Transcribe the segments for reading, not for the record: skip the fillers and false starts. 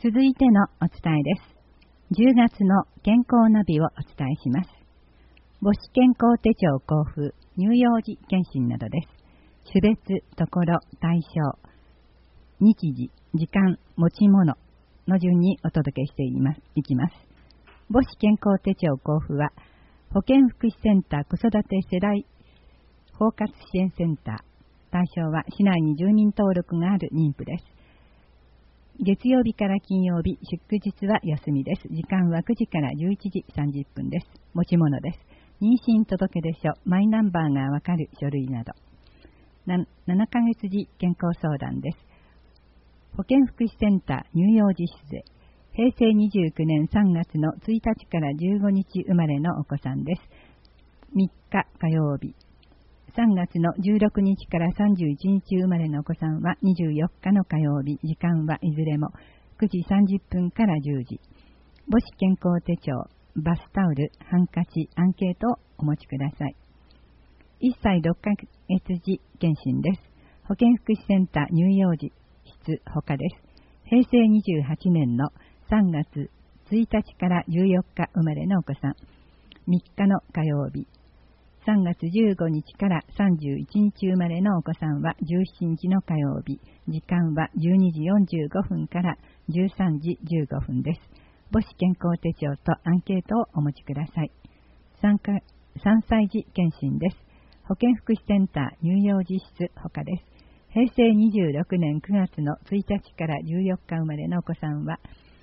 続いてのお伝えです。10月の健康ナビをお伝えします。母子健康手帳交付、乳幼児検診などです。種別、ところ、対象、日時、時間、持ち物の順にお届けしていきます。母子健康手帳交付は、保健福祉センター子育て世代包括支援センター。対象は市内に住民登録がある妊婦です。月曜日から金曜日、祝日は休みです。時間は9時から11時30分です。持ち物です。妊娠届出書、マイナンバーがわかる書類など。7ヶ月時健康相談です。保健福祉センター乳幼児室で、平成29年3月の1日から15日生まれのお子さんです。3日火曜日。3月の16日から31日生まれのお子さんは24日の火曜日、時間はいずれも9時30分から10時。母子健康手帳、バスタオル、ハンカチ、アンケートをお持ちください。1歳6ヶ月時検診です。保健福祉センター乳幼児室他です。平成28年の3月1日から14日生まれのお子さん、3日の火曜日。3月15日から31日生まれのお子さんは17日の火曜日。時間は12時45分から13時15分です。母子健康手帳とアンケートをお持ちください。3歳児検診です。保健福祉センター乳幼児室他です。平成26年9月の1日から14日生まれのお子さんは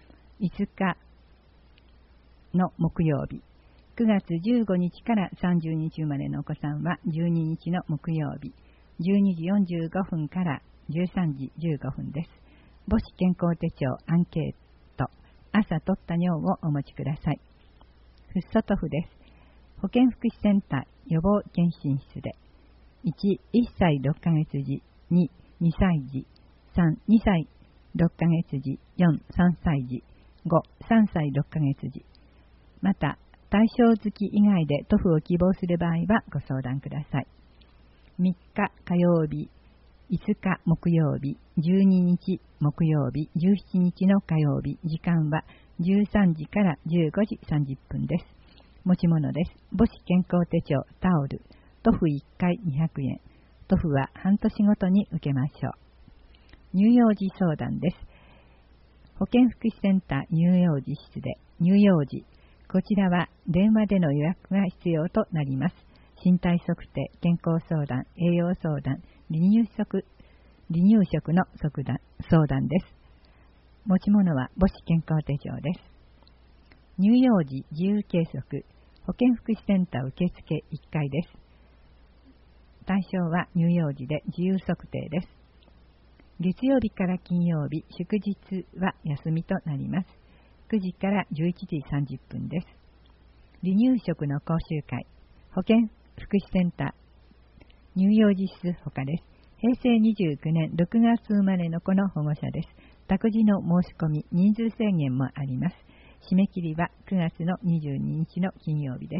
5日の木曜日。9月15日から30日生まれのお子さんは12日の木曜日、12時45分から13時15分です。母子健康手帳アンケート、朝取った尿をお持ちください。フッソトフです。保健福祉センター予防検診室で、1、1歳6ヶ月時、2、2歳児、3、2歳6ヶ月時、4、3歳児、5、3歳6ヶ月時、また、対象月以外で塗布を希望する場合はご相談ください。3日火曜日、5日木曜日、12日木曜日、17日の火曜日、時間は13時から15時30分です。持ち物です。母子健康手帳タオル、塗布1回200円。塗布は半年ごとに受けましょう。乳幼児相談です。保健福祉センター乳幼児室で乳幼児、こちらは電話での予約が必要となります。身体測定、健康相談、栄養相談、離乳食の相談です。持ち物は母子健康手帳です。乳幼児自由計測、保健福祉センター受付1階です。対象は乳幼児で自由測定です。月曜日から金曜日、祝日は休みとなります。9時から11時30分です。離乳食の講習会、保健福祉センター乳幼児室他です。平成29年6月生まれの子の保護者です。託児の申し込み、人数制限もあります。締め切りは9月の22日の金曜日です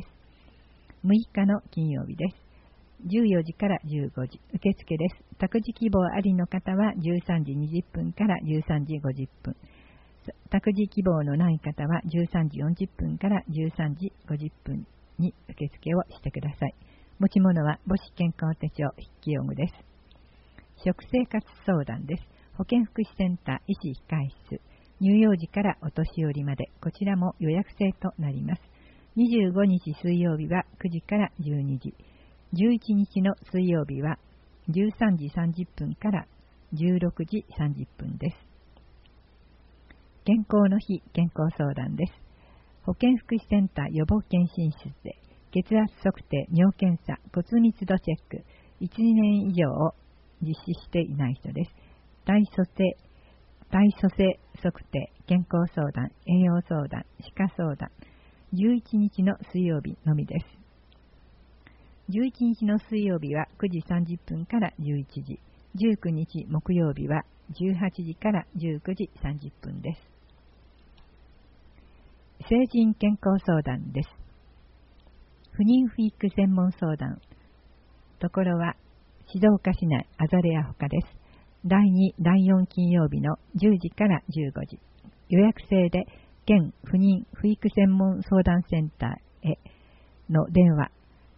。6日の金曜日です。14時から15時、受付です。託児希望ありの方は13時20分から13時50分。託児希望のない方は13時40分から13時50分に受付をしてください。持ち物は母子健康手帳筆記用具です。食生活相談です。保健福祉センター医師控室、乳幼児からお年寄りまで、こちらも予約制となります。25日水曜日は9時から12時、11日の水曜日は13時30分から16時30分です。健康の日健康相談です。保健福祉センター予防検診室で血圧測定、尿検査、骨密度チェック、1、2年以上を実施していない人です。体組成測定、健康相談、栄養相談、歯科相談、11日の水曜日のみです。11日の水曜日は9時30分から11時、19日木曜日は18時から19時30分です。成人健康相談です。不妊不育専門相談。ところは静岡市内アザレア他です。 第2、第4金曜日の10時から15時。予約制で、県不妊不育専門相談センターへの電話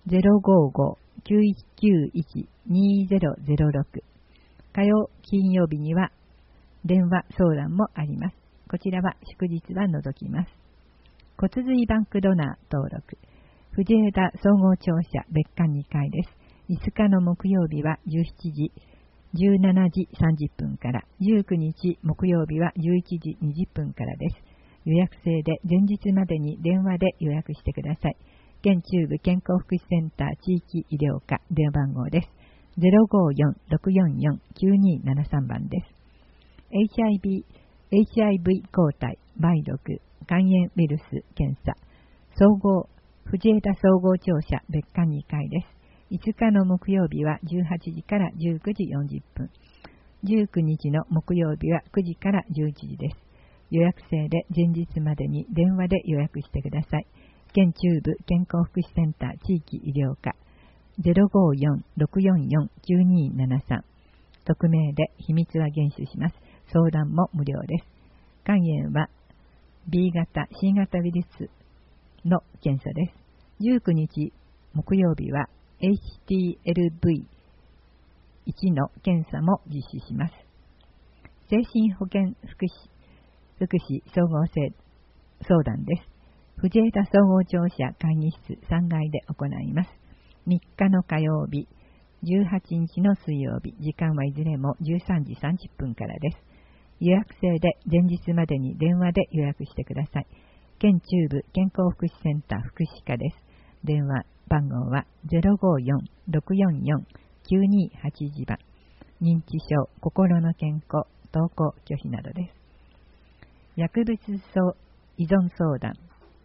055-9191-2006。火曜、金曜日には電話相談もあります。こちらは祝日は除きます。骨髄バンクドナー登録。藤枝総合庁舎別館2階です。5日の木曜日は17時、17時30分から、19日木曜日は11時20分からです。予約制で前日までに電話で予約してください。県中部健康福祉センター地域医療課電話番号です。054-644-9273 番です。HIV 抗体、梅毒、肝炎ウイルス検査、藤枝総合庁舎別館2階です。5日の木曜日は18時から19時40分。19日の木曜日は9時から11時です。予約制で前日までに電話で予約してください。県中部健康福祉センター地域医療課054-644-9273。匿名で秘密は厳守します。相談も無料です。肝炎は B 型、C 型ウイルスの検査です。19日木曜日は HTLV1 の検査も実施します。精神保健福祉総合相談です。藤枝総合庁舎会議室3階で行います。3日の火曜日、18日の水曜日、時間はいずれも13時30分からです。予約制で前日までに電話で予約してください。県中部健康福祉センター福祉課です。電話番号は 054-644-9280 番。認知症、心の健康、登校拒否などです。薬物依存相談、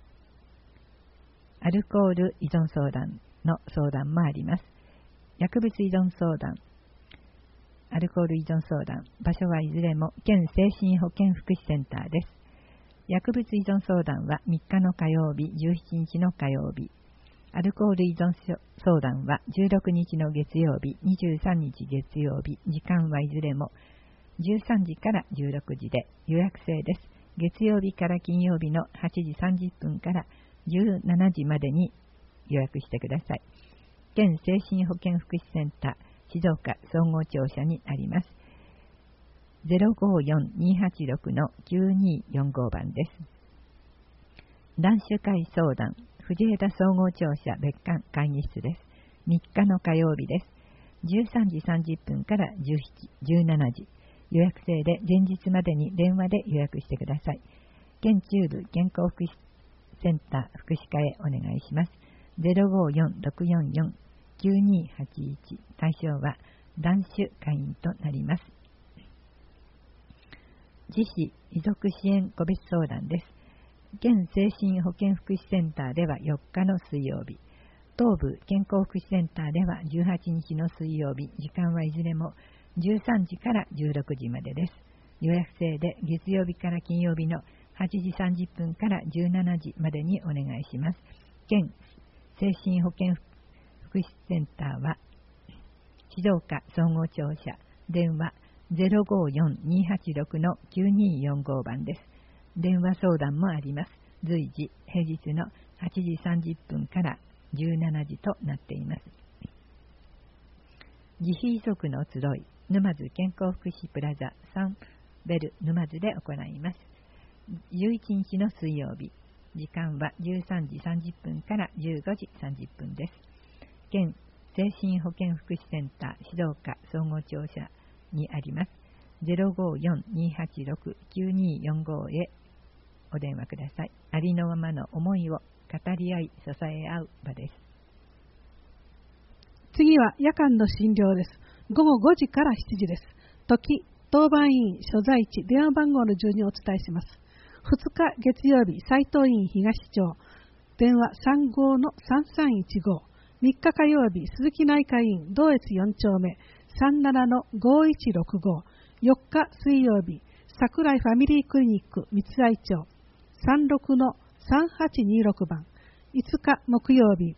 アルコール依存相談の相談もあります。薬物依存相談、アルコール依存相談、場所はいずれも県精神保健福祉センターです。薬物依存相談は3日の火曜日、17日の火曜日。アルコール依存相談は16日の月曜日、23日月曜日。時間はいずれも13時から16時で予約制です。月曜日から金曜日の8時30分から17時までに予約してください。県精神保健福祉センター静岡総合庁舎にあります。054-286-9245 番です。男子会相談、藤枝総合庁舎別館会議室です。3日の火曜日です。13時30分から17時。予約制で前日までに電話で予約してください。県中部健康福祉センター福祉課へお願いします。054-644-9281。対象は男子会員となります。自死遺族支援個別相談です。県精神保健福祉センターでは4日の水曜日、東部健康福祉センターでは18日の水曜日、時間はいずれも13時から16時までです。予約制で月曜日から金曜日の8時30分から17時までにお願いします。県精神保健福祉センターは静岡総合庁舎、電話 054-286-9245 番です。電話相談もあります。随時平日の8時30分から17時となっています。自費遺族の集い、沼津健康福祉プラザサンベル沼津で行います。11日の水曜日、時間は13時30分から15時30分です。県精神保健福祉センター静岡総合庁舎にあります。054-286-9245 へお電話ください。ありのままの思いを語り合い支え合う場です。 次は夜間の診療です。午後5時から7時です。時、当番員所在地、電話番号の順にお伝えします。2日月曜日、斉藤院東町、電話 35-3315。3日火曜日、鈴木内科院、同越4丁目、37-5165。4日水曜日、桜井ファミリークリニック、三愛町、36-3826 番。5日木曜日、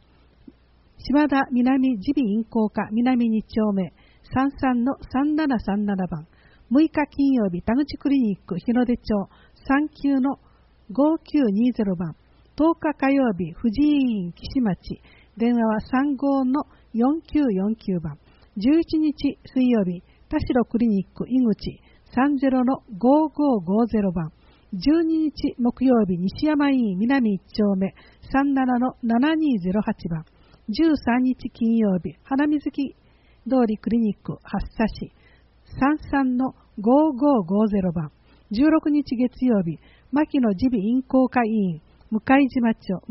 島田南耳鼻咽喉科南2丁目 33-3737 番。 6日金曜日、田口クリニック日の出町39の5920番。10日火曜日、藤井院岸町。電話は35の4949番。11日水曜日、田代クリニック井口30の5550番。12日木曜日、西山院南1丁目37の7208番。13日金曜日、花水木通りクリニック八佐市33の5550番。16日月曜日、牧野耳鼻咽喉科医院向島町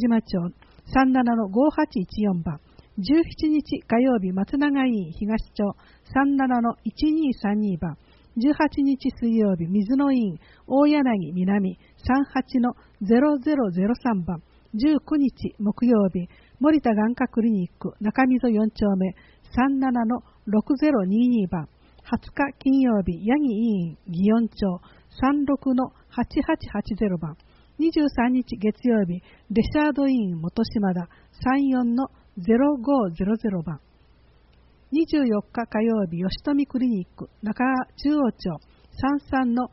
37の5814番。17日火曜日、松永医院東町37の1232番。18日水曜日、水野院大柳南38の0003番。19日木曜日、森田眼科クリニック中溝4丁目37の6022番。20日金曜日、八木医院祇園町36の8880番。23日月曜日、レシャード医院元島田34の0500番。24日火曜日、吉富クリニック中中央町33の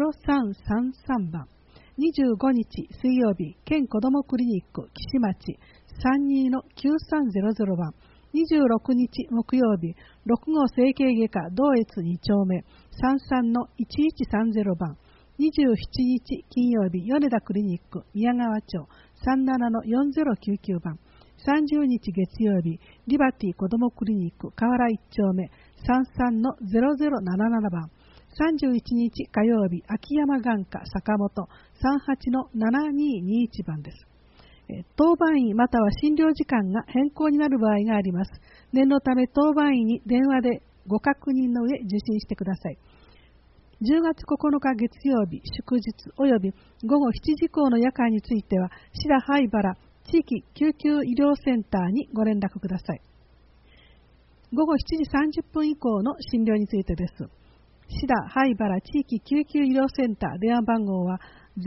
0333番。25日水曜日、県子どもクリニック岸町32の9300番。26日木曜日、6号整形外科同越2丁目33の1130番。27日金曜日、米田クリニック宮川町37の4099番。30日月曜日、リバティ子どもクリニック河原1丁目33の0077番。31日火曜日、秋山眼科坂本38の7221番です。当番員または診療時間が変更になる場合があります。念のため当番員に電話でご確認の上受診してください。10月9日月曜日祝日および午後7時以降の夜間については、志田灰原地域救急医療センターにご連絡ください。午後7時30分以降の診療についてです。志田灰原地域救急医療センター電話番号は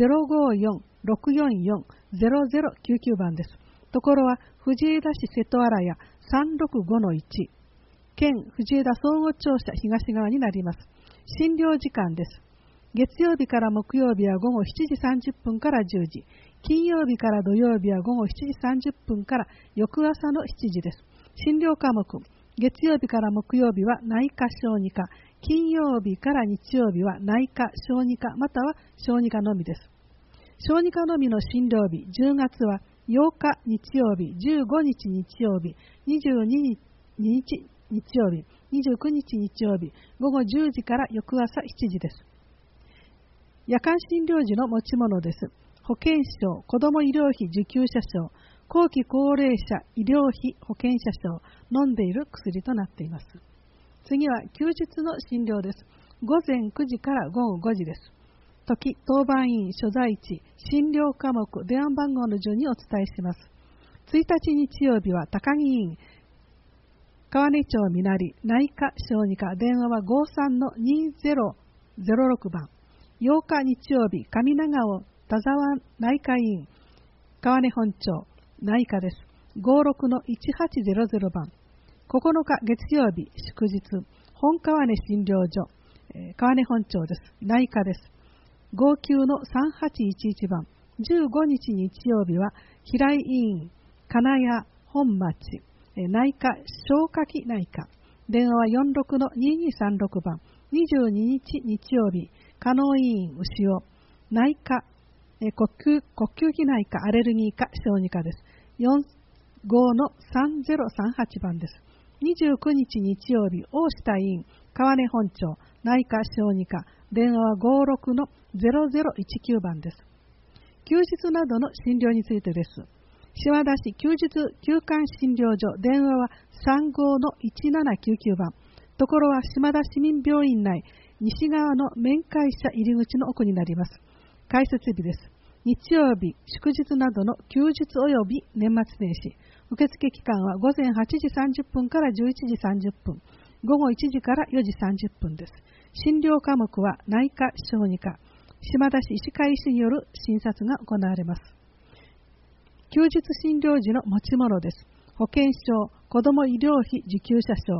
054-644-0099 番です。ところは藤枝市瀬戸新谷 365-1 県藤枝総合庁舎東側になります。診療時間です。月曜日から木曜日は午後7時30分から10時、金曜日から土曜日は午後7時30分から翌朝の7時です。診療科目、月曜日から木曜日は内科小児科、金曜日から日曜日は内科小児科または小児科のみです。小児科のみの診療日、10月は8日日曜日、15日日曜日、22日日曜日、29日日曜日、午後10時から翌朝7時です。夜間診療時の持ち物です。保険証、子ども医療費受給者証、後期高齢者医療費保険者証、飲んでいる薬となっています。次は休日の診療です。午前9時から午後5時です。時、当番員、所在地、診療科目、電話番号の順にお伝えします。1日日曜日は高木院、川根町みなり、内科小児科、電話は53の2006番。8日日曜日、上長尾田沢内科医院、川根本町、内科です。56の1800番。9日月曜日、祝日、本川根診療所、川根本町です。内科です。59の3811番。15日日曜日は、平井医院、金谷本町、内科消化器内科、電話は46の2236番。22日日曜日、加納医院牛尾、内科、呼吸器内科アレルギー科小児科です。45の3038番です。29日日曜日、大下医院、川根本町、内科小児科、電話は56の0019番です。休日などの診療についてです。島田市休日休館診療所、電話は35の1799番。ところは島田市民病院内、西側の面会者入り口の奥になります。開設日です。日曜日、祝日などの休日及び年末年始。受付期間は午前8時30分から11時30分、午後1時から4時30分です。診療科目は内科小児科、島田市医師会医師による診察が行われます。休日診療時の持ち物です。保険証、子ども医療費受給者証、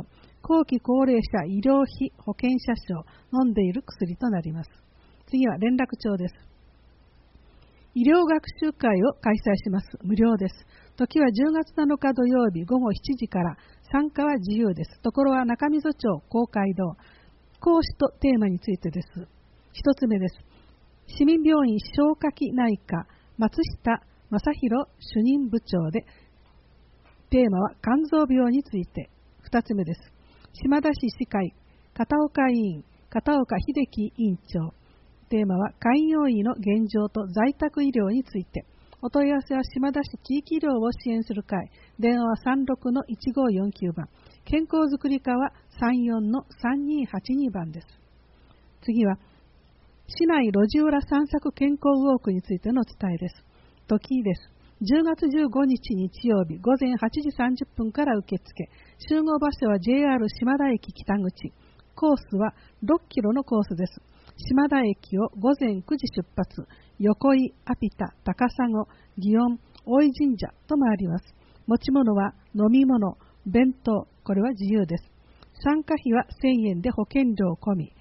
後期高齢者医療費保険者証飲んでいる薬となります。次は連絡帳です。医療学習会を開催します。無料です。時は10月7日土曜日午後7時から、参加は自由です。ところは中溝町公会堂、講師とテーマについてです。一つ目です。市民病院消化器内科松下正弘主任部長で、テーマは肝臓病について。二つ目です。島田市市会片岡委員片岡秀樹委員長、テーマは開業医の現状と在宅医療について。お問い合わせは島田市地域医療を支援する会、電話は 36-1549 番、健康づくり課は 34-3282 番です。次は市内路地裏散策健康ウォークについてのお伝えです。時です。10月15日日曜日午前8時30分から受付。集合場所は JR 島田駅北口。コースは6キロのコースです。島田駅を午前9時出発。横井、アピタ、高砂、祇園、大井神社と回ります。持ち物は飲み物、弁当、これは自由です。参加費は1000円で保険料込み。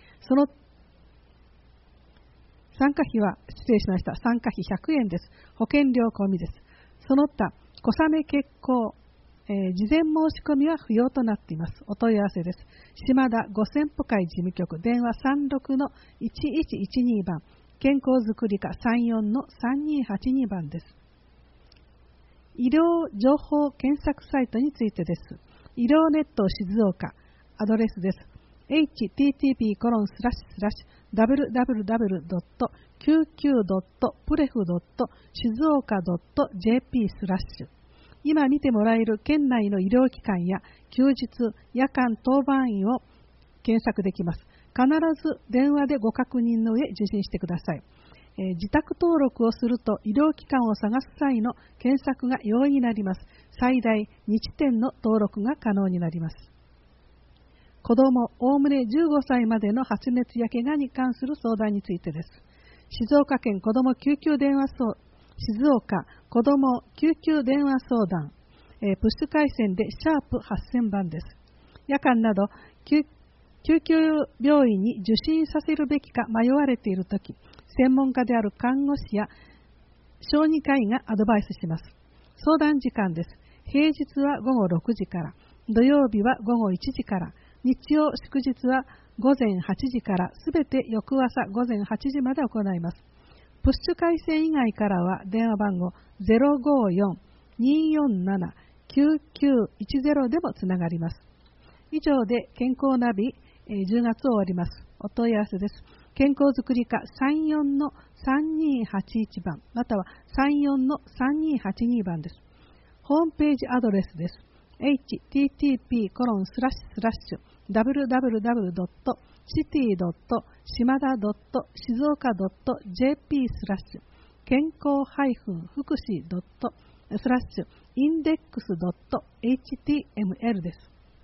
参加費100円です。保険料込みです。その他、小雨決行、事前申し込みは不要となっています。お問い合わせです。島田五千歩会事務局、電話 36-1112 番、健康づくり課 34-3282 番です。医療情報検索サイトについてです。医療ネット静岡、アドレスです。http://www.99.pref.静岡.jp/ 今見てもらえる県内の医療機関や休日、夜間当番員を検索できます。必ず電話でご確認の上受診してください。自宅登録をすると医療機関を探す際の検索が容易になります。最大2地点の登録が可能になります。子どもおおむね15歳までの発熱や怪我に関する相談についてです。静岡県子ども救急電話静岡子ども救急電話相談、プッシュ回線で#8000番です。夜間など救急病院に受診させるべきか迷われているとき、専門家である看護師や小児科医がアドバイスします。相談時間です。平日は午後6時から、土曜日は午後1時から、日曜祝日は午前8時から、すべて翌朝午前8時まで行います。プッシュ回線以外からは電話番号 054-247-9910 でもつながります。以上で健康ナビ10月を終わります。お問い合わせです。健康づくり課 34-3281 番または 34-3282 番です。ホームページアドレスです。http://www.city.shimada.shizuoka.jp/ 健康福祉.index.html です。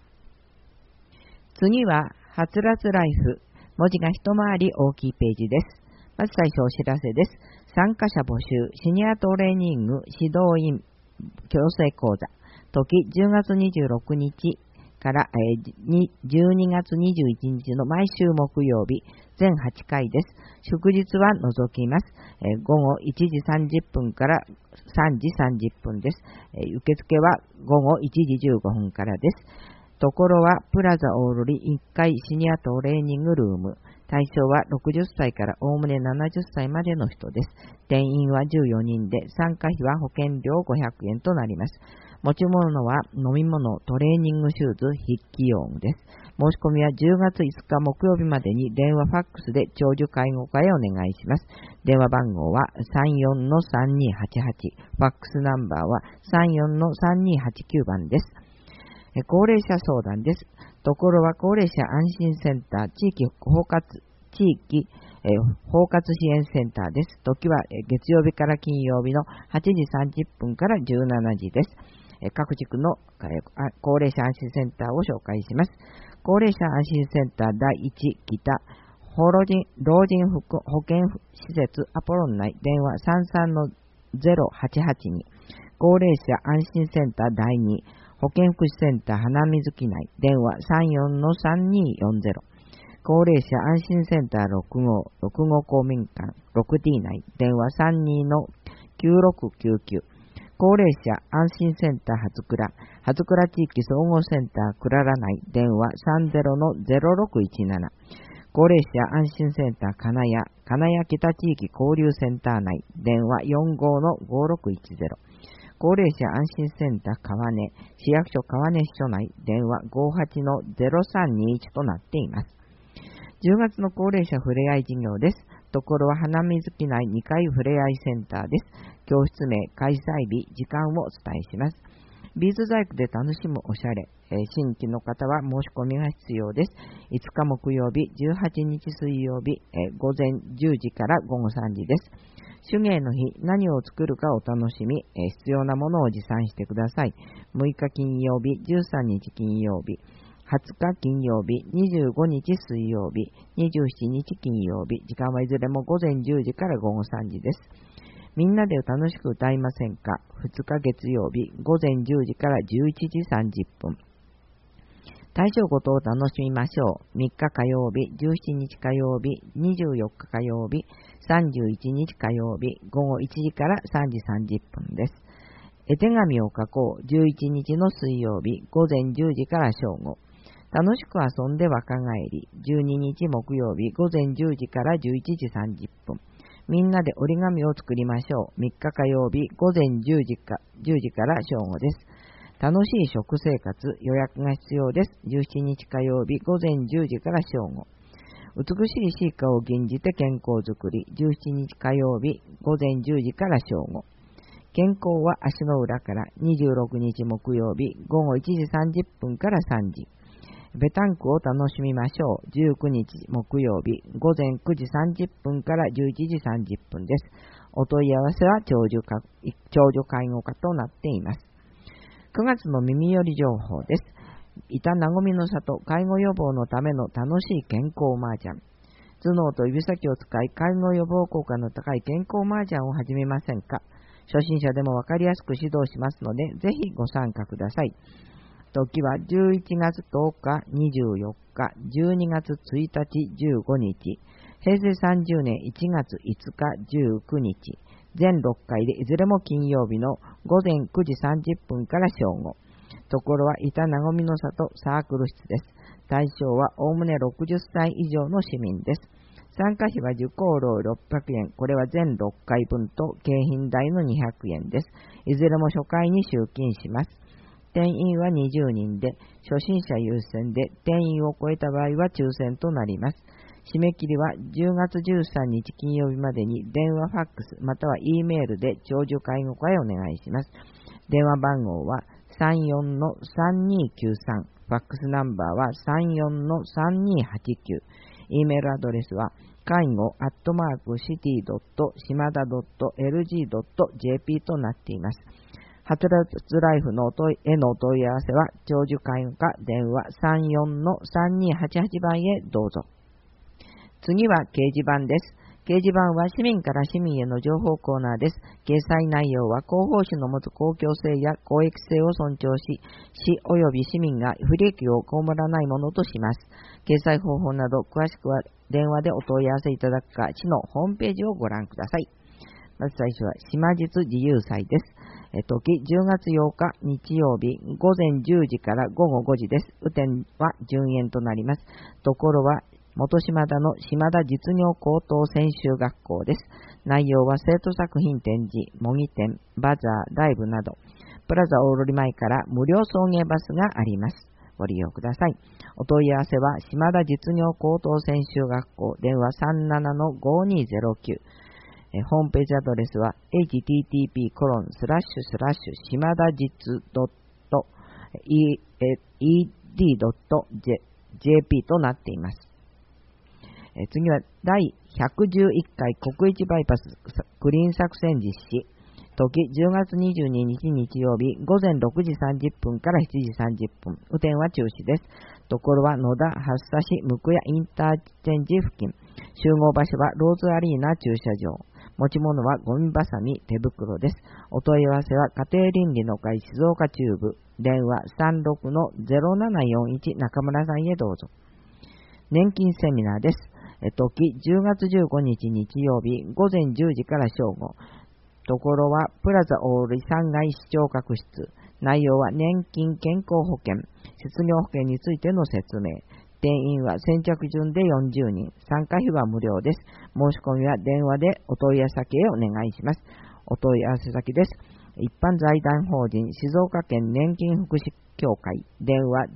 次ははつらつライフ、文字が一回り大きいページです。まず最初お知らせです。参加者募集、シニアトレーニング指導員矯正講座、時10月26日から12月21日の毎週木曜日、全8回です。祝日は除きます。午後1時30分から3時30分です。受付は午後1時15分からです。ところはプラザオールリ1階シニアトレーニングルーム。対象は60歳からおおむね70歳までの人です。定員は14人で、参加費は保険料500円となります。持ち物は飲み物、トレーニングシューズ、筆記用具です。申し込みは10月5日木曜日までに電話ファックスで長寿介護課へお願いします。電話番号は 34-3288、ファックスナンバーは 34-3289 番です。高齢者相談です。ところは高齢者安心センター地域包括支援センターです。時は月曜日から金曜日の8時30分から17時です。各地区の高齢者安心センターを紹介します。高齢者安心センター第1北老人保健施設アポロン内、電話 33-0882。高齢者安心センター第2 保健福祉センター花水木内、電話 34-3240。高齢者安心センター6号公民館 6D 内、電話 32-9699。高齢者安心センター初倉地域総合センタークララ内、電話 30-0617。高齢者安心センター金谷北地域交流センター内、電話 45-5610。高齢者安心センター川根市役所川根支所内、電話 58-0321 となっています。10月の高齢者ふれあい事業です。ところは花水木内2階ふれあいセンターです。教室名、開催日、時間をお伝えします。ビーズ細工で楽しむおしゃれ、新規の方は申し込みが必要です。5日木曜日、18日水曜日、午前10時から午後3時です。手芸の日、何を作るかお楽しみ、必要なものを持参してください。6日金曜日、13日金曜日、20日金曜日、25日水曜日、27日金曜日、時間はいずれも午前10時から午後3時です。みんなで楽しく歌いませんか。2日月曜日、午前10時から11時30分。大正ごとを楽しみましょう。3日火曜日、17日火曜日、24日火曜日、31日火曜日、午後1時から3時30分です。絵手紙を書こう。11日の水曜日、午前10時から正午。楽しく遊んで若帰り。12日木曜日、午前10時から11時30分。みんなで折り紙を作りましょう。3日火曜日、午前10時から正午です。楽しい食生活、予約が必要です。17日火曜日、午前10時から正午。美しいシーカを吟じて健康づくり。17日火曜日、午前10時から正午。健康は足の裏から。26日木曜日、午後1時30分から3時。ベタンクを楽しみましょう。19日木曜日、午前9時30分から11時30分です。お問い合わせは長寿介護課となっています。9月の耳寄り情報です。板なごみの里介護予防のための楽しい健康麻雀。頭脳と指先を使い介護予防効果の高い健康麻雀を始めませんか。初心者でもわかりやすく指導しますので、ぜひご参加ください。時は11月10日、24日、12月1日、15日、平成30年1月5日、19日、全6回でいずれも金曜日の午前9時30分から正午。ところは板なごみの里サークル室です。対象はおおむね60歳以上の市民です。参加費は受講料600円。これは全6回分と景品代の200円です。いずれも初回に集金します。定員は20人で、初心者優先で、定員を超えた場合は抽選となります。締め切りは10月13日金曜日までに電話、ファックス、または E メールで長寿介護課へお願いします。電話番号は 34-3293、ファックスナンバーは 34-3289、E メールアドレスは介護@city.shimada.lg.jp となっています。はつらつライフへのお問い合わせは、長寿介護課電話 34-3288 番へどうぞ。次は掲示板です。掲示板は市民から市民への情報コーナーです。掲載内容は広報誌の持つ公共性や公益性を尊重し、市及び市民が不利益を被らないものとします。掲載方法など詳しくは電話でお問い合わせいただくか、市のホームページをご覧ください。まず最初は島実自由祭です。時10月8日日曜日午前10時から午後5時です。雨天は順延となります。ところは元島田の島田実業高等専修学校です。内容は生徒作品展示、模擬展、バザー、ライブなど、プラザ大通前から無料送迎バスがあります。ご利用ください。お問い合わせは島田実業高等専修学校電話 37-5209。ホームページアドレスは http:// 島田実.ed.jp となっています。次は第111回国一バイパスクリーン作戦実施。時10月22日日曜日午前6時30分から7時30分。雨天は中止です。ところは野田、八佐市、向谷インターチェンジ付近。集合場所はローズアリーナ駐車場。 持ち物はゴミばさみ、手袋です。お問い合わせは家庭倫理の会静岡中部、電話 36-0741 中村さんへどうぞ。年金セミナーです。時10月15日日曜日午前10時から正午。ところはプラザオール3階視聴覚室。内容は年金健康保険、失業保険についての説明。定員は先着順で40人。参加費は無料です。申し込みは電話でお問い合わせ先へお願いします。お問い合わせ先です。一般財団法人静岡県年金福祉協会。電話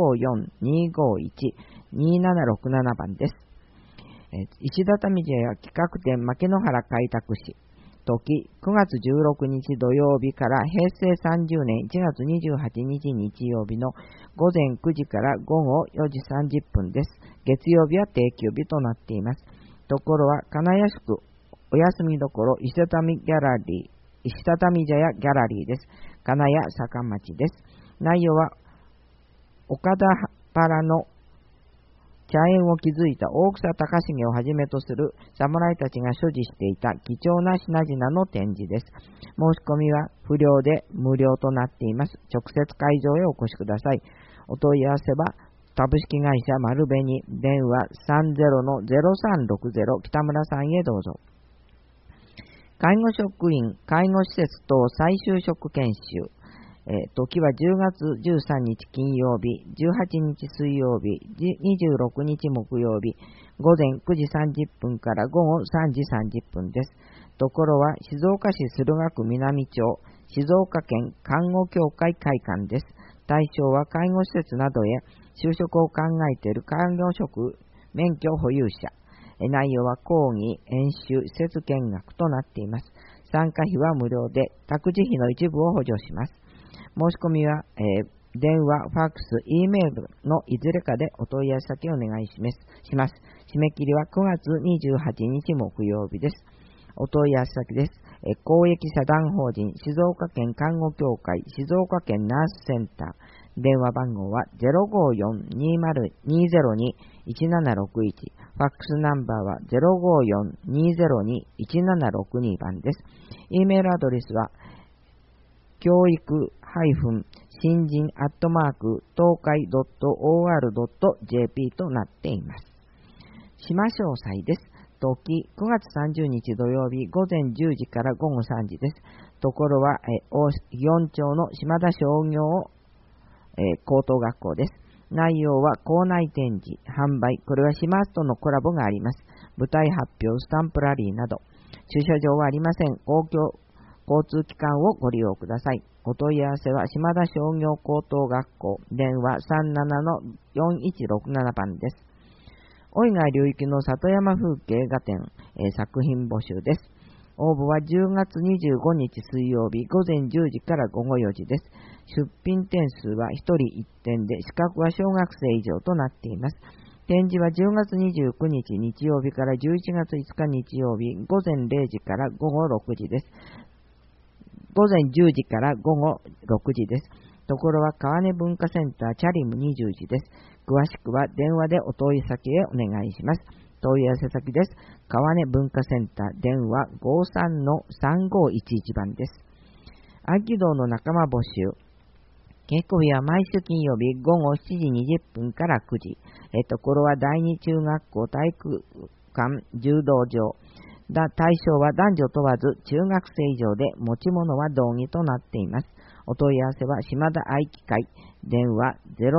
054-251-2767 番です。石畳茶屋企画店牧之原開拓市。時9月16日土曜日から平成30年1月28日日曜日の午前9時から午後4時30分です。月曜日は定休日となっています。ところは金谷宿お休みどころ石畳茶屋ギャラリーです。金谷坂町です。内容は岡田原の茶園を築いた大草高重をはじめとする侍たちが所持していた貴重な品々の展示です。申し込みは不料で無料となっています。直接会場へお越しください。お問い合わせは株式会社丸紅電話 30-0360 北村さんへどうぞ。介護職員、介護施設等再就職研修。時は10月13日金曜日、18日水曜日、26日木曜日、午前9時30分から午後3時30分です。ところは静岡市駿河区南町、静岡県看護協会会館です。対象は介護施設などへ就職を考えている介護職免許保有者。内容は講義、演習、施設見学となっています。参加費は無料で、託児費の一部を補助します。申し込みは、電話、ファックス、Eメールのいずれかでお問い合わせ先をお願いします。締め切りは9月28日木曜日です。お問い合わせ先です。公益社団法人静岡県看護協会静岡県ナースセンター。電話番号は 054-202-1761。ファックスナンバーは 054-202-1762 番です。Eメールアドレスは教育新人東海 .or.jp となっています。島詳細です。時9月30日土曜日午前10時から午後3時です。ところは4町の島田商業高等学校です。内容は校内展示、販売、これは島とのコラボがあります。舞台発表、スタンプラリーなど。駐車場はありません。公共交通機関をご利用ください。お問い合わせは島田商業高等学校電話 37-4167 番です。大井川流域の里山風景画展、作品募集です。応募は10月25日水曜日午前10時から午後4時です。出品点数は1人1点で、資格は小学生以上となっています。展示は10月29日日曜日から11月5日日曜日午前0時から午後6時です。午前10時から午後6時です。ところは川根文化センターチャリム20時です。詳しくは電話でお問い先へお願いします。問い合わせ先です。川根文化センター電話 53-3511 番です。合気道の仲間募集。稽古日は毎週金曜日午後7時20分から9時。ところは第二中学校体育館柔道場。対象は男女問わず中学生以上で持ち物は同義となっています。お問い合わせは島田愛機会電話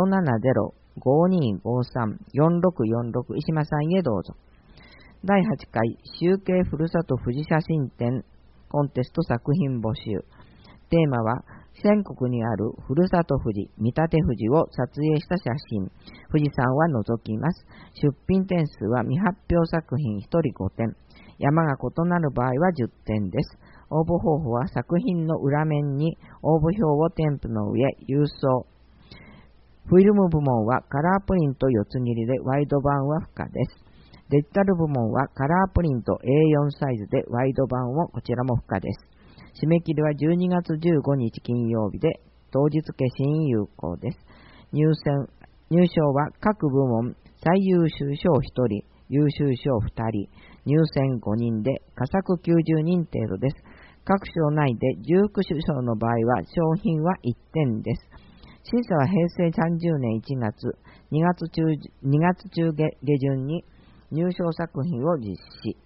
070-5253-4646 石間さんへどうぞ。第8回集計ふるさと富士写真展コンテスト作品募集。テーマは全国にあるふるさと富士、見立て富士を撮影した写真。富士山は除きます。出品点数は未発表作品1人5点。山が異なる場合は10点です。応募方法は作品の裏面に応募表を添付の上、郵送。フィルム部門はカラープリント4つ切りでワイド版は不可です。デジタル部門はカラープリント A4 サイズでワイド版をこちらも不可です。締め切りは12月15日金曜日で当日消印有効です。入賞は各部門最優秀賞1人、優秀賞2人、 入選5人で、佳作90人程度です。各賞内で19首賞の場合は、賞品は1点です。審査は平成30年1月、2月中下旬に入賞作品を実施。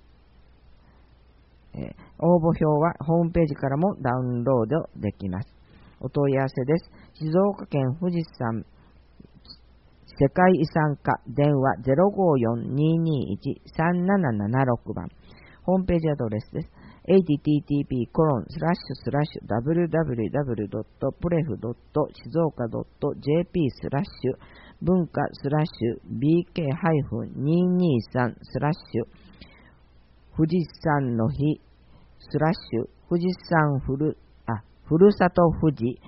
応募表はホームページからもダウンロードできます。お問い合わせです。静岡県富士山世界遺産課電話 054-221-3776 番。ホームページアドレスです。http://www.pref.shizuoka.jp/ 文化/bk-223/ 富士山の日富士山ふるさと富士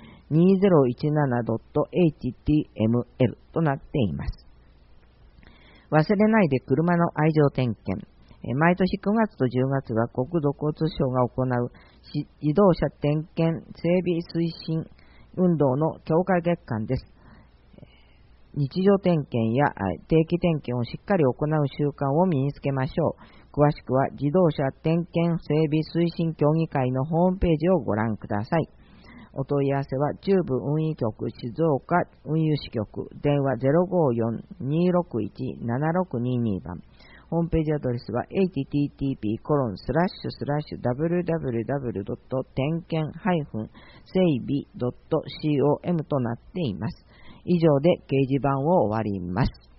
2017.html となっています。忘れないで車の愛情点検。毎年9月と10月は国土交通省が行う自動車点検整備推進運動の強化月間です。日常点検や定期点検をしっかり行う習慣を身につけましょう。詳しくは自動車点検整備推進協議会のホームページをご覧ください。お問い合わせは中部運輸局静岡運輸支局電話 054-261-7622 番。ホームページアドレスは http://www.点検-整備.com となっています。以上で掲示板を終わります。